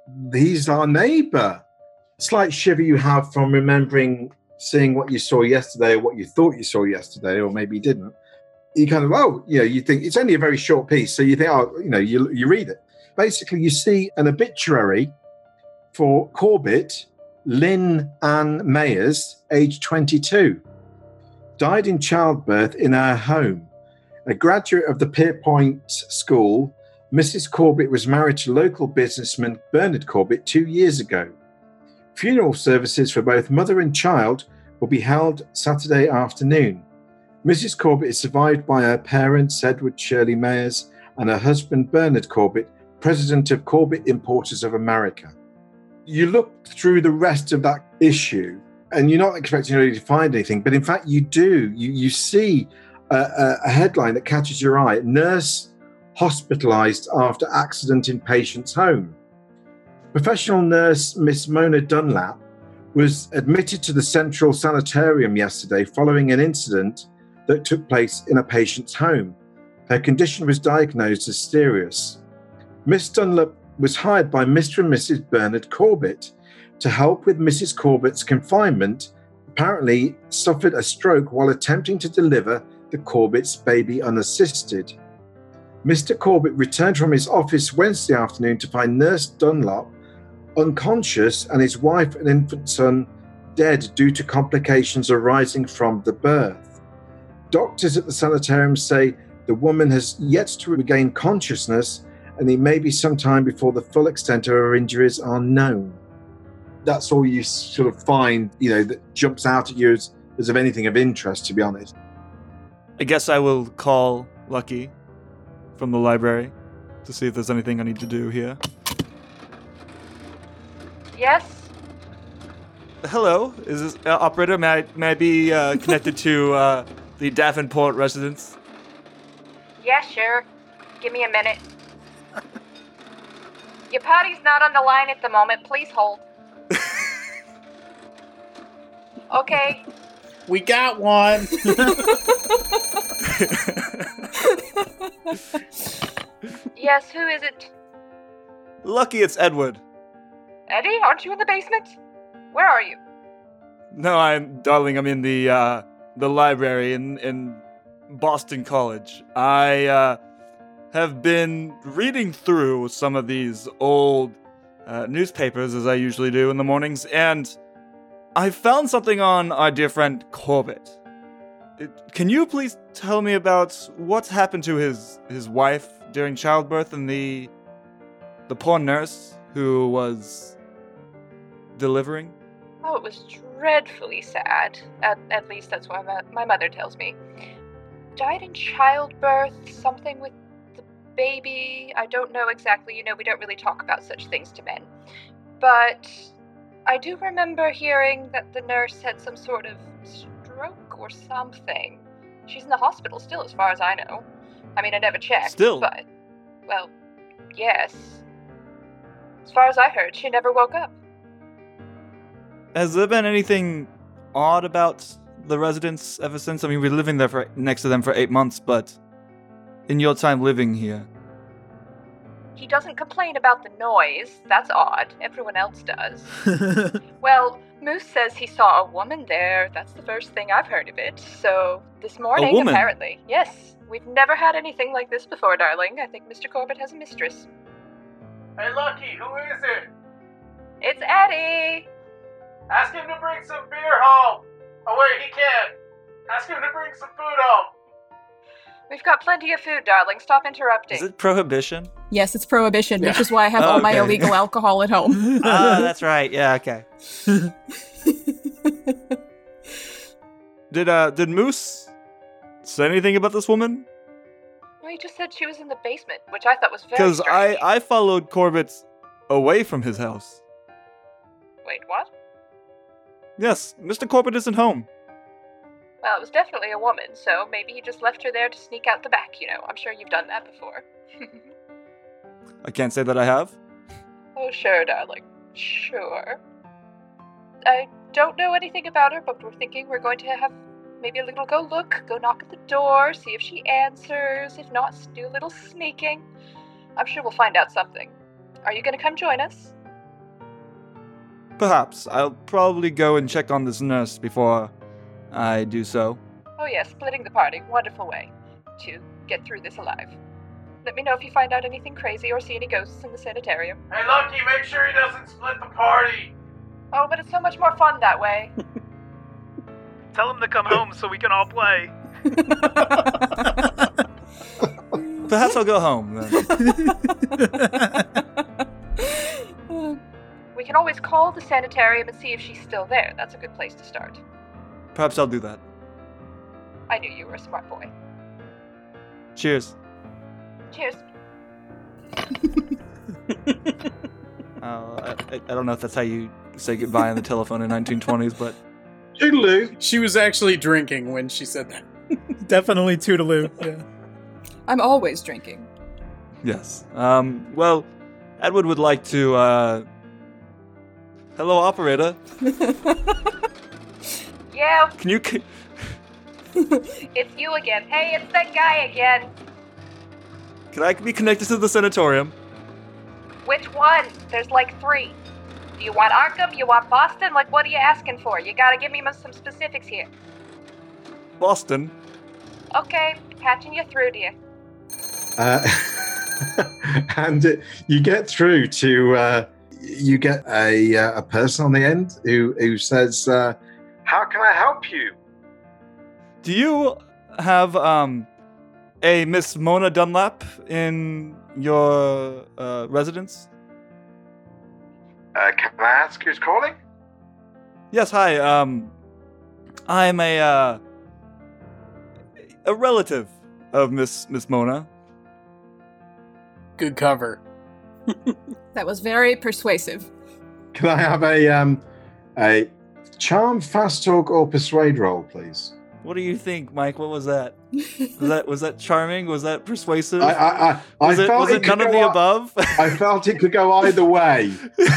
he's our neighbour. Slight shiver you have from remembering seeing what you saw yesterday or what you thought you saw yesterday, or maybe you didn't. You kind of, oh, you know, you think it's only a very short piece. So you think, oh, you know, you, you read it. Basically, you see an obituary for Corbett, Lynn Ann Mayers, age twenty-two. Died in childbirth in her home. A graduate of the Pierpoint School, Missus Corbett was married to local businessman Bernard Corbett two years ago. Funeral services for both mother and child will be held Saturday afternoon. Missus Corbett is survived by her parents, Edward Shirley Mayers, and her husband, Bernard Corbett, president of Corbett Importers of America. You look through the rest of that issue, and you're not expecting really to find anything, but in fact you do. You, you see a, a headline that catches your eye. Nurse hospitalised after accident in patient's home. Professional nurse Miss Mona Dunlap was admitted to the Central Sanitarium yesterday following an incident that took place in a patient's home. Her condition was diagnosed as serious. Miss Dunlap was hired by Mister and Missus Bernard Corbett to help with Missus Corbett's confinement, apparently suffered a stroke while attempting to deliver the Corbett's baby unassisted. Mister Corbett returned from his office Wednesday afternoon to find Nurse Dunlap unconscious and his wife and infant son dead due to complications arising from the birth. Doctors at the sanitarium say the woman has yet to regain consciousness, and it may be some time before the full extent of her injuries are known. That's all you sort of find, you know, that jumps out at you as, as of anything of interest, to be honest.
I guess I will call Lucky from the library to see if there's anything I need to do here.
Yes?
Hello, is this uh, operator? May I, may I be uh, connected to uh, the Davenport residence?
Yeah, sure. Give me a minute. Your party's not on the line at the moment. Please hold. Okay.
We got one.
Yes, who is it?
Lucky, it's Edward.
Eddie, aren't you in the basement? Where are you?
No, I'm, darling, I'm in the, uh, the library in, in Boston College. I, uh, have been reading through some of these old, uh, newspapers, as I usually do in the mornings, and I found something on our dear friend Corbett. It, can you please tell me about what's happened to his, his wife during childbirth and the, the poor nurse who was delivering?
Oh, it was dreadfully sad. At, at least that's what my, my mother tells me. Died in childbirth, something with the baby. I don't know exactly. You know, we don't really talk about such things to men. But I do remember hearing that the nurse had some sort of stroke or something. She's in the hospital still, as far as I know. I mean, I never checked.
Still?
But, well, yes. As far as I heard, she never woke up.
Has there been anything odd about the residence ever since? I mean, we're living there for next to them for eight months, but in your time living here.
He doesn't complain about the noise. That's odd. Everyone else does. Well, Moose says he saw a woman there. That's the first thing I've heard of it. So, this morning,
A woman?
apparently. Yes. We've never had anything like this before, darling. I think Mister Corbett has a mistress.
Hey, Lucky, who is it?
It's Eddie!
Ask him to bring some beer home. Oh, wait, he can't. Ask him to bring some food home.
We've got plenty of food, darling. Stop interrupting.
Is it prohibition?
Yes, it's prohibition, which
Yeah.
is why I have all my
Okay.
illegal alcohol at home.
Ah, that's right. Yeah, okay. Did uh did Moose say anything about this woman?
Well, he just said she was in the basement, which I thought was very
Because I
strange.
I followed Corbett away from his house.
Wait, what?
Yes, Mister Corbett isn't home.
Well, it was definitely a woman, so maybe he just left her there to sneak out the back, you know. I'm sure you've done that before.
I can't say that I have.
Oh, sure, darling. Sure. I don't know anything about her, but we're thinking we're going to have maybe a little go look, go knock at the door, see if she answers. If not, do a little sneaking. I'm sure we'll find out something. Are you going to come join us?
Perhaps. I'll probably go and check on this nurse before I do so.
Oh yes, splitting the party. Wonderful way to get through this alive. Let me know if you find out anything crazy or see any ghosts in the sanitarium.
Hey, Lucky, make sure he doesn't split the party.
Oh, but it's so much more fun that way.
Tell him to come home so we can all play.
Perhaps I'll go home then.
We can always call the sanitarium and see if she's still there. That's a good place to start.
Perhaps I'll do that.
I knew you were a smart boy.
Cheers.
Cheers.
Uh, I, I don't know if that's how you say goodbye on the telephone in nineteen twenties, but...
Toodaloo.
She was actually drinking when she said that.
Definitely toodaloo. Yeah.
I'm always drinking.
Yes. Um, well, Edward would like to, uh... Hello, operator.
Yeah,
Can you... c-
it's you again. Hey, it's that guy again.
Can I be connected to the sanatorium?
Which one? There's like three. Do you want Arkham? You want Boston? Like, what are you asking for? You gotta give me some specifics here.
Boston.
Okay, patching you through, dear.
Uh, and uh, you get through to, uh, you get a, uh, a person on the end who, who says, uh, how can I help you?
Do you have, um, a Miss Mona Dunlap in your, uh, residence?
Uh, can I ask who's calling?
Yes, hi, um, I'm a, uh, a relative of Miss, Miss Mona.
Good cover.
That was very persuasive.
Can I have a, um, a charm, fast talk, or persuade roll, please?
What do you think, Mike? What was that? Was that was that charming? Was that persuasive?
I, I, I, I
was it,
felt
was
it
it
could
none of
go
the
ei-
above?
I felt it could go either way.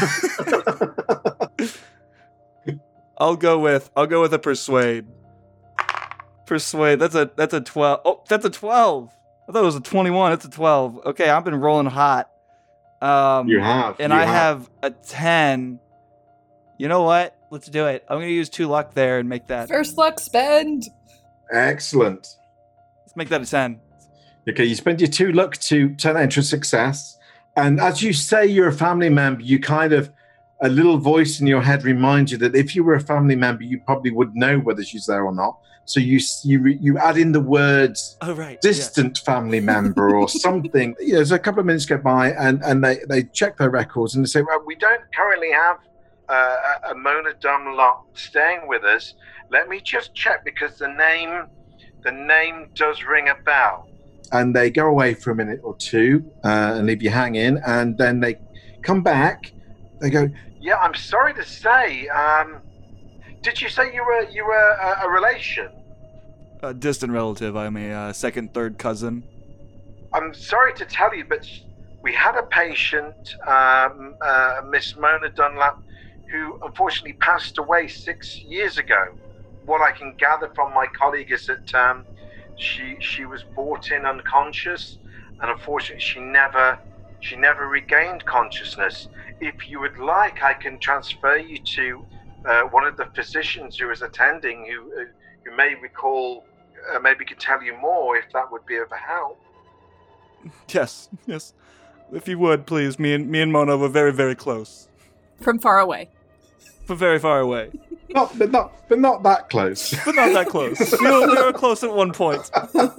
I'll go with I'll go with a persuade. Persuade. That's a that's a twelve. Oh, that's a twelve. I thought it was a twenty-one. It's a twelve. Okay, I've been rolling hot. Um,
You have.
and
you
I have a ten. You know what? Let's do it. I'm gonna use two luck there and make that.
First luck spend.
Excellent.
Let's make that a ten.
Okay, you spend your two luck to turn that into a success. And as you say you're a family member, you kind of, a little voice in your head reminds you that if you were a family member, you probably would know whether she's there or not. So you you re- you add in the words
Oh right.
distant family member or something. You know, so a couple of minutes go by and, and they, they check their records and they say, well, we don't currently have uh, a Mona Dunlop staying with us. Let me just check because the name the name does ring a bell. And they go away for a minute or two uh, and leave you hanging, and then they come back. They go, yeah, I'm sorry to say. Um, did you say you were you were a, a relation?
A distant relative. I'm a uh, second, third cousin.
I'm sorry to tell you, but we had a patient, um, uh, Miss Mona Dunlap, who unfortunately passed away six years ago. What I can gather from my colleague is that um, she she was brought in unconscious, and unfortunately she never she never regained consciousness. If you would like, I can transfer you to uh, one of the physicians who is attending, who uh, who may recall, uh, maybe could tell you more if that would be of help.
Yes, yes. If you would, please. Me and me and Mona were very, very close.
From far away.
But very far away.
Not, but not, but not that close.
But not that close. We were, we were close at one point.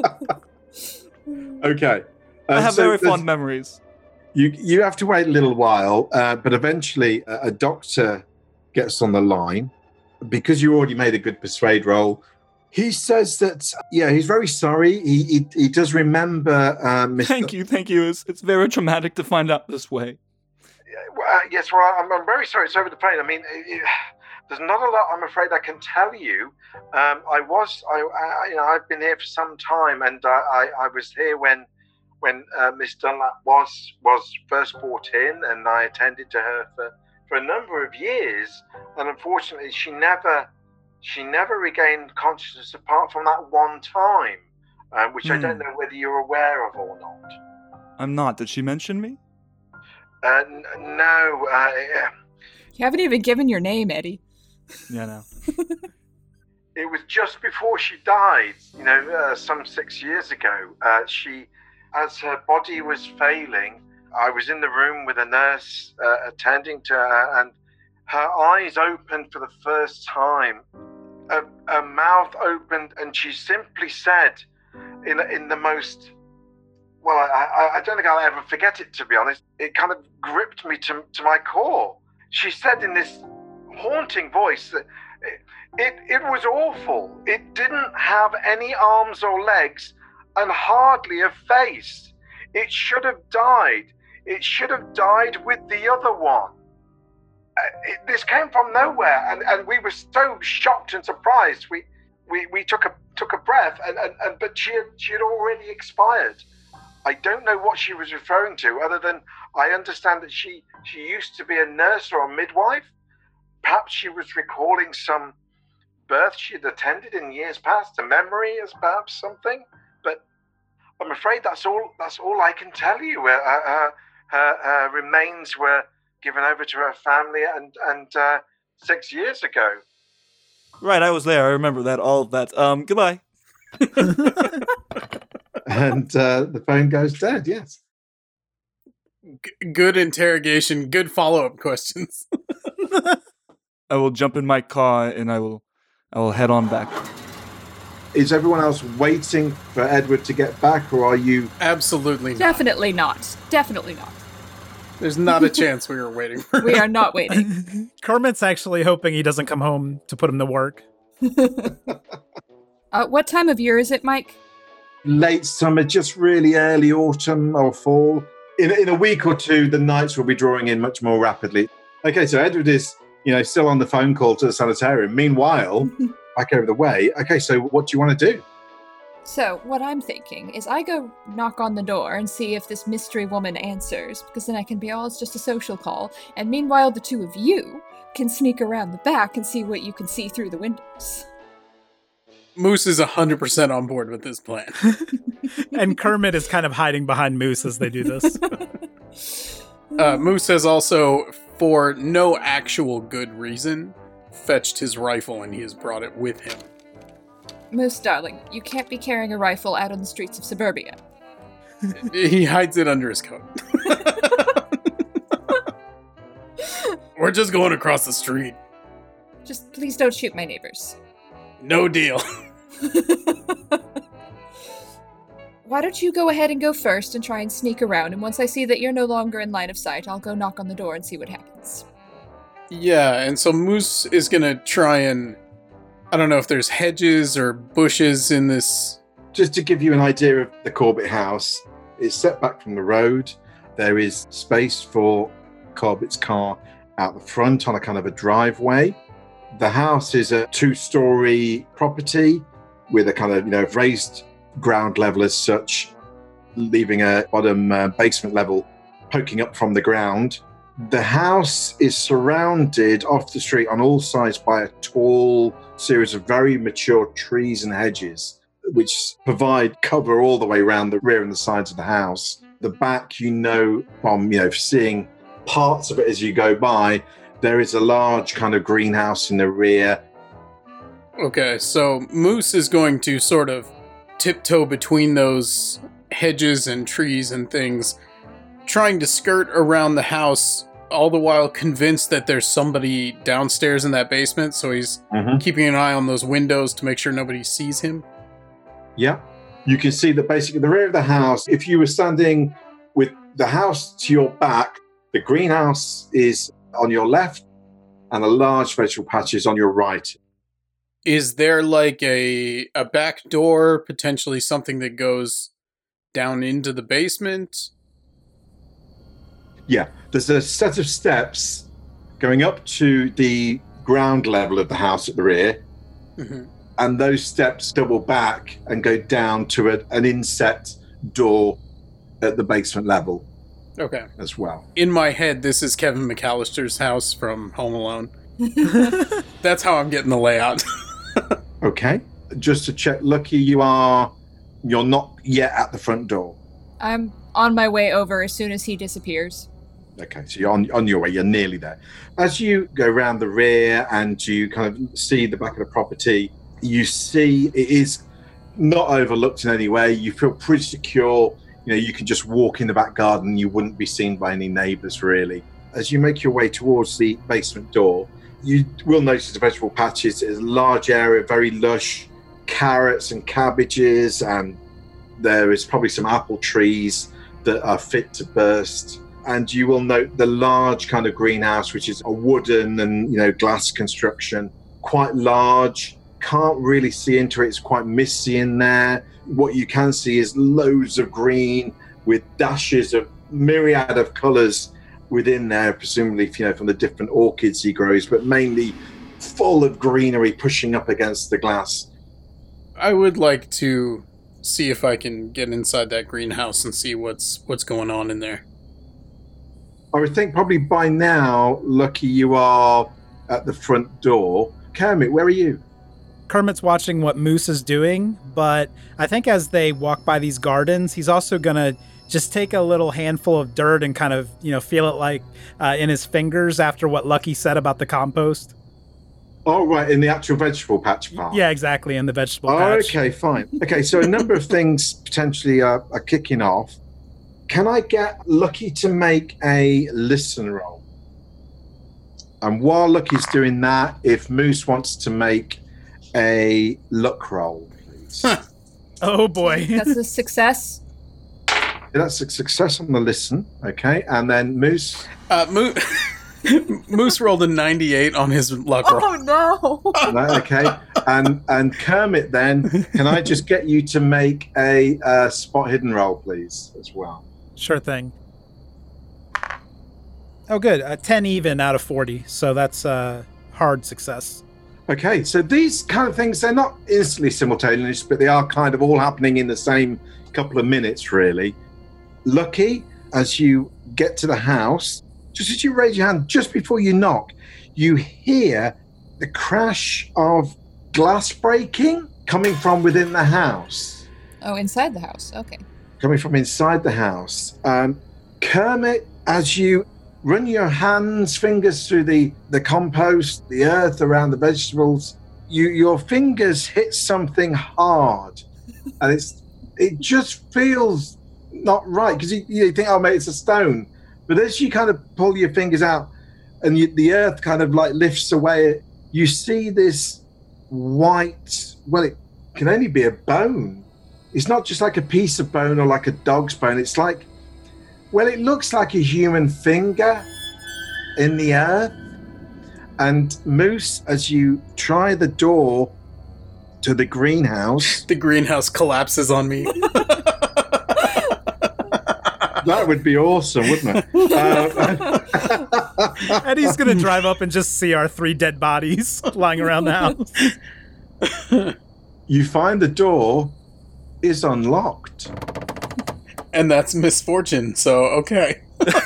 Okay.
I
Uh,
have
so
very
there's-
fond memories.
You you have to wait a little while, uh, but eventually a, a doctor gets on the line because you already made a good persuade roll. He says that yeah, he's very sorry. He he, he does remember. Uh, Mister
Thank you, thank you. It's, it's very traumatic to find out this way.
Uh, yes, well, I'm, I'm very sorry. It's over the phone. I mean, it, it, there's not a lot I'm afraid I can tell you. Um, I was, I, I, you know, I've been here for some time, and I, I, I was here when, when uh, Miss Dunlap was was first brought in, and I attended to her for, for a number of years. And unfortunately, she never, she never regained consciousness apart from that one time, um, which I
Hmm.
don't know whether you're aware of or not.
I'm not. Did she mention me?
Uh, n- no, uh,
You haven't even given your name, Eddie.
Yeah, no.
It was just before she died, you know, uh, some six years ago. Uh, she, as her body was failing, I was in the room with a nurse uh, attending to her, and her eyes opened for the first time. Her, her mouth opened, and she simply said, in in the most, well, I, I don't think I'll ever forget it, to be honest. It kind of gripped me to, to my core. She said in this haunting voice that it, it, it was awful. It didn't have any arms or legs and hardly a face. It should have died. It should have died with the other one. Uh, it, this came from nowhere, and, and we were so shocked and surprised. We we, we took a took a breath, and, and, and but she had, she had already expired. I don't know what she was referring to, other than I understand that she, she used to be a nurse or a midwife. Perhaps she was recalling some birth she had attended in years past, a memory as perhaps something. But I'm afraid that's all that's all I can tell you. Uh, her, her, her remains were given over to her family and, and uh, six years ago.
Right, I was there. I remember that, all of that. Um, goodbye.
And uh, the phone goes dead, yes.
G- good interrogation, good follow-up questions.
I will jump in my car and I will I will head on back.
Is everyone else waiting for Edward to get back, or are you...
Absolutely not.
Definitely not. Definitely not.
There's not a chance we were waiting for
We are not waiting.
Kermit's actually hoping he doesn't come home to put him to work.
uh, what time of year is it, Mike?
Late summer, just really early autumn or fall. In, in a week or two, the nights will be drawing in much more rapidly. Okay, so Edward is, you know, still on the phone call to the sanitarium. Meanwhile, back over the way. Okay, so what do you want to do?
So, what I'm thinking is I go knock on the door and see if this mystery woman answers, because then I can be, oh, it's just a social call. And meanwhile, the two of you can sneak around the back and see what you can see through the windows.
Moose is one hundred percent on board with this plan.
And Kermit is kind of hiding behind Moose as they do this.
Uh, Moose has also, for no actual good reason, fetched his rifle and he has brought it with him.
Moose, darling, you can't be carrying a rifle out on the streets of suburbia.
He hides it under his coat. We're just going across the street.
Just please don't shoot my neighbors.
No deal.
Why don't you go ahead and go first and try and sneak around, and once I see that you're no longer in line of sight, I'll go knock on the door and see what happens.
Yeah, and so Moose is gonna try and... I don't know if there's hedges or bushes in this...
Just to give you an idea of the Corbett house, it's set back from the road. There is space for Corbett's car out the front on a kind of a driveway. The house is a two-story property with a kind of, you know, raised ground level as such, leaving a bottom uh, basement level poking up from the ground. The house is surrounded off the street on all sides by a tall series of very mature trees and hedges, which provide cover all the way around the rear and the sides of the house. The back, you know, from, you know, seeing parts of it as you go by, there is a large kind of greenhouse in the rear.
Okay, so Moose is going to sort of tiptoe between those hedges and trees and things, trying to skirt around the house, all the while convinced that there's somebody downstairs in that basement, so he's
Mm-hmm.
keeping an eye on those windows to make sure nobody sees him.
Yeah. You can see that basically the rear of the house, if you were standing with the house to your back, the greenhouse is on your left and a large vegetable patch is on your right.
Is there like a a back door, potentially something that goes down into the basement?
Yeah, there's a set of steps going up to the ground level of the house at the rear,
Mm-hmm.
and those steps double back and go down to a, an inset door at the basement level
Okay.
as well.
In my head, this is Kevin McAllister's house from Home Alone. That's how I'm getting the layout.
Okay, just to check, Lucky, you are, you're not yet at the front door.
I'm on my way over as soon as he disappears.
Okay, so you're on, on your way, you're nearly there. As you go around the rear and you kind of see the back of the property, you see it is not overlooked in any way. You feel pretty secure. You know, you can just walk in the back garden. You wouldn't be seen by any neighbours, really. As you make your way towards the basement door, you will notice the vegetable patches. It's a large area, very lush, carrots and cabbages, and there is probably some apple trees that are fit to burst. And you will note the large kind of greenhouse, which is a wooden and, you know, glass construction, quite large. Can't really see into it. It's quite misty in there. What you can see is loads of green with dashes of myriad of colours within there, presumably, you know, from the different orchids he grows, but mainly full of greenery pushing up against the glass.
I would like to see if I can get inside that greenhouse and see what's what's going on in there.
I would think probably by now, Lucky, you are at the front door. Kermit, where are you?
Kermit's watching what Moose is doing, but I think as they walk by these gardens, he's also going to just take a little handful of dirt and kind of, you know, feel it like uh, in his fingers after what Lucky said about the compost.
Oh, right, in the actual vegetable patch part.
Yeah, exactly, in the vegetable
oh,
patch.
Okay, fine. Okay, so a number of things potentially are, are kicking off. Can I get Lucky to make a listen roll? And while Lucky's doing that, if Moose wants to make a luck roll, please.
Oh, boy.
That's a success.
That's a success on the listen, okay? And then Moose...
Uh, Mo- Moose rolled a ninety-eight on his luck roll.
Oh, no.
No, okay. And and Kermit, then, can I just get you to make a uh, spot hidden roll, please, as well?
Sure thing. Oh, good. Uh, ten even out of forty, so that's a hard success.
Okay, so these kind of things, they're not instantly simultaneous, but they are kind of all happening in the same couple of minutes, really. Lucky, as you get to the house, just as you raise your hand, just before you knock, you hear the crash of glass breaking coming from within the house.
Oh, inside the house. Okay.
Coming from inside the house. Um, Kermit, as you run your hands, fingers through the, the compost, the earth around the vegetables, you your fingers hit something hard. And it's it just feels not right, because you, you think, oh, mate, it's a stone. But as you kind of pull your fingers out and you, the earth kind of like lifts away, you see this white, well, it can only be a bone. It's not just like a piece of bone or like a dog's bone. It's like, well, it looks like a human finger in the earth. And Moose, as you try the door to the greenhouse...
The greenhouse collapses on me.
That would be awesome, wouldn't it? Uh,
Eddie's going to drive up and just see our three dead bodies lying around the house.
You find the door is unlocked.
And that's misfortune, so okay.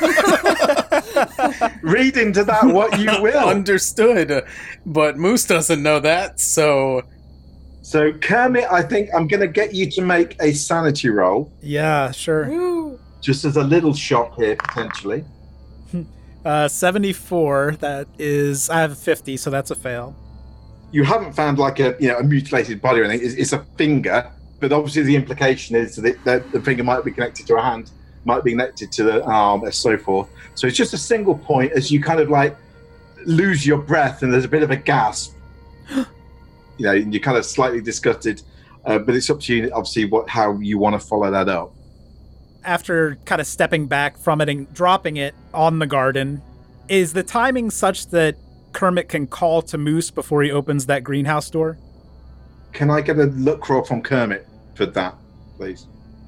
Read into that what you will.
Understood. But Moose doesn't know that, so...
So, Kermit, I think I'm going to get you to make a sanity roll.
Yeah, sure.
Ooh.
Just as a little shock here, potentially.
Uh, seventy-four, that is... I have fifty, so that's a fail.
You haven't found like a you know a mutilated body or anything. It's, it's a finger, but obviously the implication is that, that the finger might be connected to a hand, might be connected to the arm, and so forth. So it's just a single point as you kind of like lose your breath and there's a bit of a gasp. You know, and you're kind of slightly disgusted, uh, but it's up to you, obviously, what how you want to follow that up.
After kind of stepping back from it and dropping it on the garden, is the timing such that Kermit can call to Moose before he opens that greenhouse door?
Can I get a look roll from Kermit for that, please?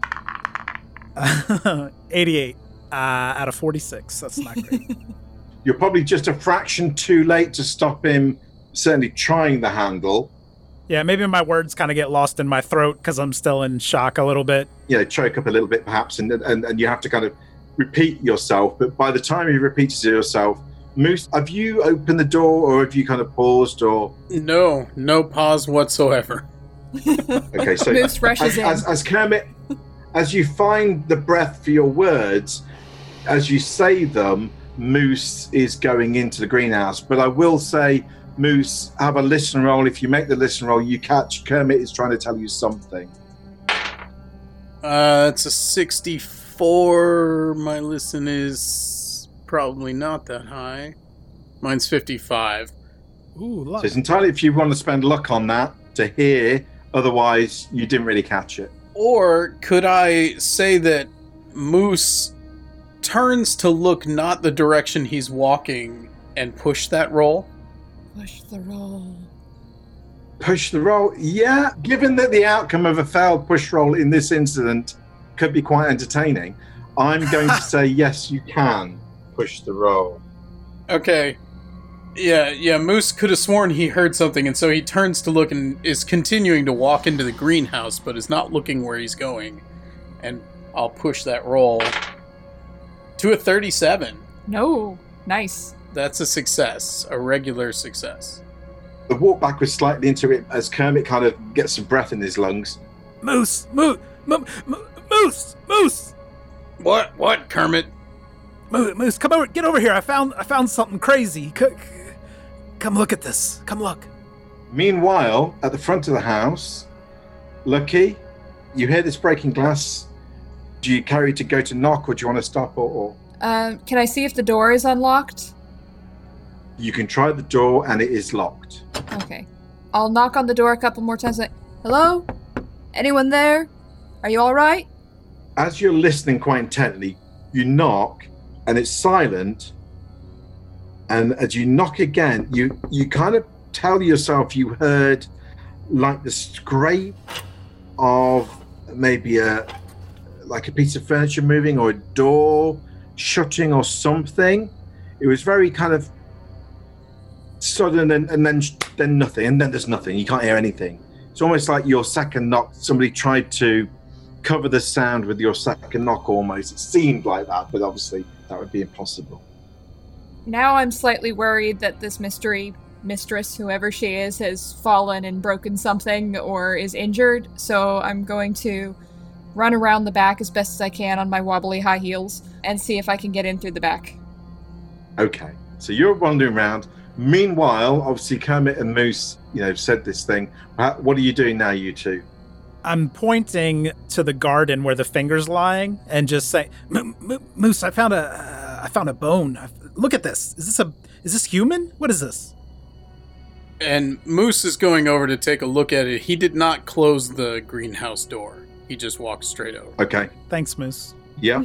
eighty-eight uh, out of forty-six. That's not great.
You're probably just a fraction too late to stop him certainly trying the handle.
Yeah, maybe my words kind of get lost in my throat because I'm still in shock a little bit.
You know, choke up a little bit perhaps, and, and and you have to kind of repeat yourself. But by the time you repeat it to yourself, Moose, have you opened the door or have you kind of paused or?
No, no pause whatsoever.
Okay, so
Moose rushes
as,
in.
as, as Kermit, as you find the breath for your words, As you say them, Moose is going into the greenhouse. But I will say, Moose, have a listen roll. If you make the listen roll, you catch Kermit is trying to tell you something.
Uh, it's a sixty-four. My listen is probably not that high. Mine's fifty-five.
Ooh, luck.
So it's entirely if you want to spend luck on that to hear. Otherwise, you didn't really catch it.
Or could I say that Moose turns to look not the direction he's walking and push that roll?
Push the roll.
Push the roll? Yeah, given that the outcome of a failed push roll in this incident could be quite entertaining, I'm going to say yes, you can push the roll.
Okay. Yeah, yeah, Moose could have sworn he heard something, and so he turns to look and is continuing to walk into the greenhouse, but is not looking where he's going. And I'll push that roll to a thirty-seven.
No. Nice.
That's a success, a regular success.
The walk backwards slightly into it as Kermit kind of gets some breath in his lungs.
Moose, Moose, Mo- Mo- Moose, Moose,
What? What, Kermit?
Mo- Moose, come over, get over here. I found, I found something crazy. C- c- come look at this. Come look.
Meanwhile, at the front of the house, Lucky, you hear this breaking glass. Do you carry to go to knock, or do you want to stop, or, or?
Um, can I see if the door is unlocked?
You can try the door, and it is locked.
Okay. I'll knock on the door a couple more times. Like, hello? Anyone there? Are you all right?
As you're listening quite intently, you knock, and it's silent. And as you knock again, you you kind of tell yourself you heard like the scrape of maybe a like a piece of furniture moving, or a door shutting, or something. It was very kind of sudden, and, and then then nothing, and then there's nothing. You can't hear anything. It's almost like your second knock, somebody tried to cover the sound with your second knock almost. It seemed like that, but obviously that would be impossible.
Now I'm slightly worried that this mystery mistress, whoever she is, has fallen and broken something or is injured, so I'm going to run around the back as best as I can on my wobbly high heels and see if I can get in through the back.
Okay, so you're wandering around. Meanwhile, obviously Kermit and Moose, you know, said this thing. What are you doing now, you two?
I'm pointing to the garden where the finger's lying and just saying, M- M- Moose, I found a, uh, I found a bone. I, look at this. Is this a, is this human? What is this?
And Moose is going over to take a look at it. He did not close the greenhouse door. He just walked straight over.
Okay.
Thanks, Moose.
Yeah.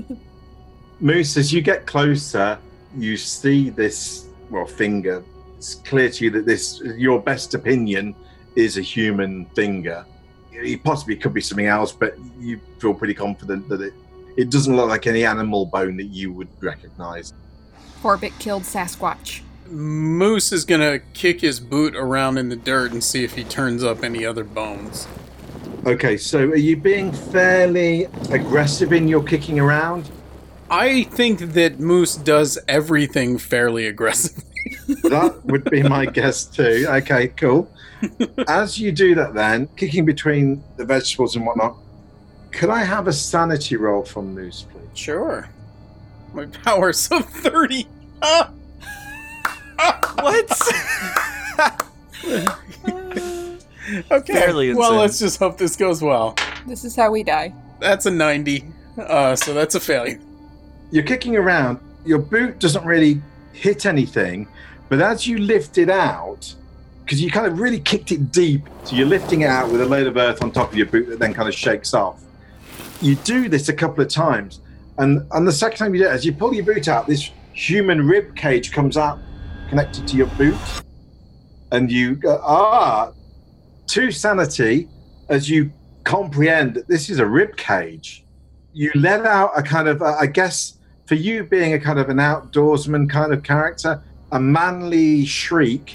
Moose, as you get closer, you see this, well, finger. It's clear to you that this, your best opinion, is a human finger. It possibly could be something else, but you feel pretty confident that it, it doesn't look like any animal bone that you would recognize.
Corbett killed Sasquatch.
Moose is gonna kick his boot around in the dirt and see if he turns up any other bones.
Okay, so are you being fairly aggressive in your kicking around?
I think that Moose does everything fairly aggressively.
That would be my guess too. Okay, cool. As you do that then, kicking between the vegetables and whatnot, could I have a sanity roll from Moose, please?
Sure. My power's of thirty. Ah!
What?
Okay,
Fairly
well,
insane.
let's just hope this goes well.
This is how we die.
That's a ninety, uh, so that's a failure.
You're kicking around. Your boot doesn't really hit anything, but as you lift it out, because you kind of really kicked it deep, so you're lifting it out with a load of earth on top of your boot that then kind of shakes off. You do this a couple of times, and, and the second time you do it, as you pull your boot out, this human rib cage comes out connected to your boot, and you go, ah, to sanity, as you comprehend that this is a rib cage. You let out a kind of, uh, I guess, for you being a kind of an outdoorsman kind of character, a manly shriek.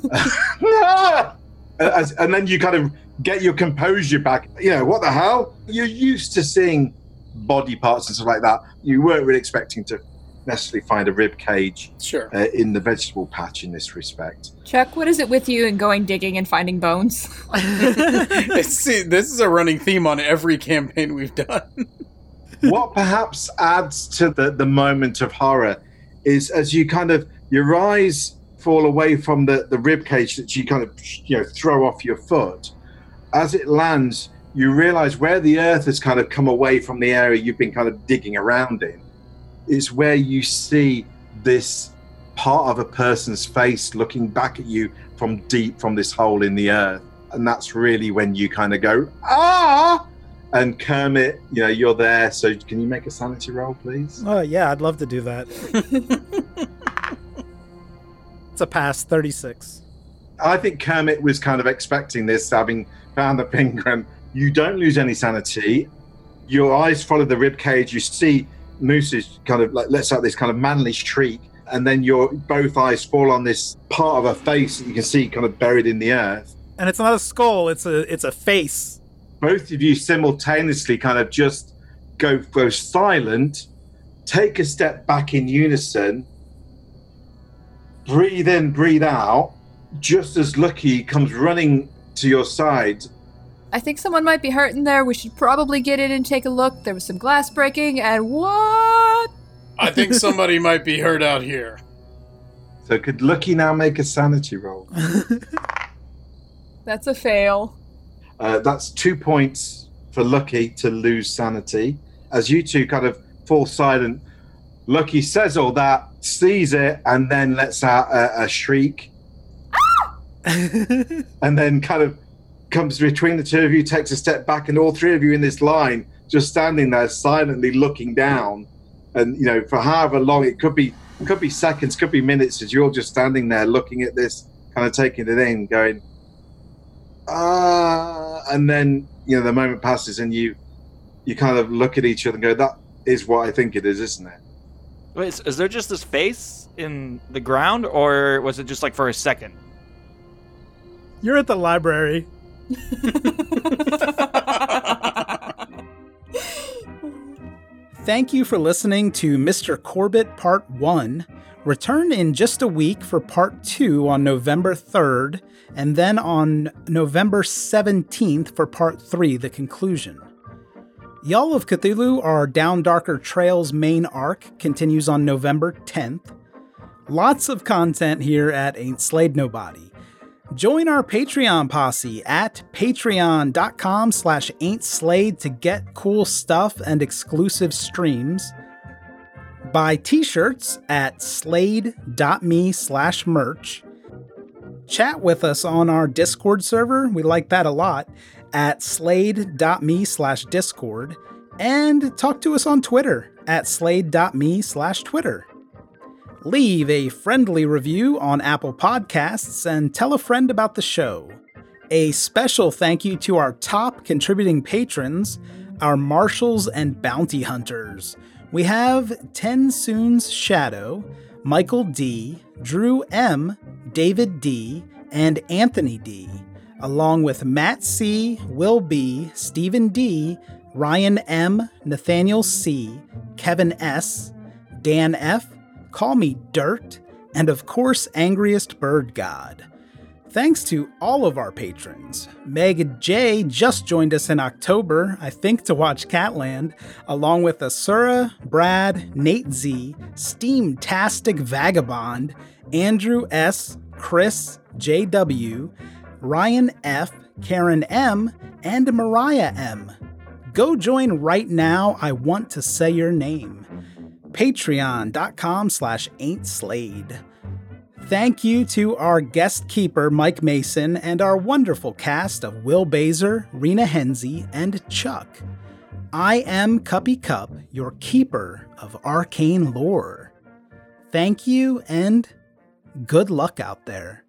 As, and then you kind of get your composure back. You know, what the hell? You're used to seeing body parts and stuff like that. You weren't really expecting to necessarily find a rib cage
Sure.
uh, in the vegetable patch in this respect.
Chuck, what is it with you and going digging and finding bones?
It's, see, this is a running theme on every campaign we've done.
What perhaps adds to the, the moment of horror is as you kind of, your eyes fall away from the, the rib cage that you kind of, you know, throw off your foot. As it lands, you realize where the earth has kind of come away from the area you've been kind of digging around in is where you see this part of a person's face looking back at you from deep from this hole in the earth. And that's really when you kind of go, ah! And Kermit, you know, you're there. So can you make a sanity roll, please?
Oh, yeah, I'd love to do that. It's a pass, thirty-six.
I think Kermit was kind of expecting this, having found the finger, and you don't lose any sanity. Your eyes follow the rib cage. You see Moose's kind of like lets out this kind of manly shriek, and then your both eyes fall on this part of her face that you can see kind of buried in the earth.
And it's not a skull, it's a it's a face.
Both of you simultaneously kind of just go, go silent, take a step back in unison, breathe in, breathe out, just as Lucky comes running to your side.
I think someone might be hurt in there. We should probably get in and take a look. There was some glass breaking, and what?
I think somebody might be hurt out here.
So could Lucky now make a sanity roll?
That's a fail.
Uh, that's two points for Lucky to lose sanity. As you two kind of fall silent, Lucky says all that, sees it, and then lets out a, a shriek. And then kind of comes between the two of you, takes a step back, and all three of you in this line just standing there silently looking down. And, you know, for however long, it could be could be seconds, could be minutes, as you're just standing there looking at this, kind of taking it in, going, ah, uh, and then, you know, the moment passes and you you kind of look at each other and go, that is what I think it is, isn't it?
Wait, is, is there just this face in the ground, or was it just like for a second?
You're at the library. Thank you for listening to Mister Corbett Part one. Return in just a week for Part two on November third, and then on November seventeenth for Part three, the conclusion. Y'all of Cthulhu, our Down Darker Trails main arc, continues on November tenth. Lots of content here at Ain't Slayed Nobody. Join our Patreon posse at patreon.com slash ain't slayed to get cool stuff and exclusive streams. Buy t-shirts at slade.me slash merch. Chat with us on our Discord server, we like that a lot, at slade.me slash discord. And talk to us on Twitter at slade.me slash Twitter. Leave a friendly review on Apple Podcasts and tell a friend about the show. A special thank you to our top contributing patrons, our marshals and bounty hunters. We have Ten Soon's Shadow, Michael D., Drew M., David D., and Anthony D., along with Matt C., Will B., Stephen D., Ryan M., Nathaniel C., Kevin S., Dan F., Call Me Dirt, and of course, Angriest Bird God. Thanks to all of our patrons. Meg J just joined us in October, I think to watch Catland, along with Asura, Brad, Nate Z, Steam-tastic Vagabond, Andrew S, Chris, J W, Ryan F, Karen M, and Mariah M. Go join right now, I want to say your name. Patreon.com slash ain't slayed. Thank you to our guest keeper, Mike Mason, and our wonderful cast of Will Baser, Rena Henze, and Chuck. I am Cuppy Cup, your keeper of arcane lore. Thank you, and good luck out there.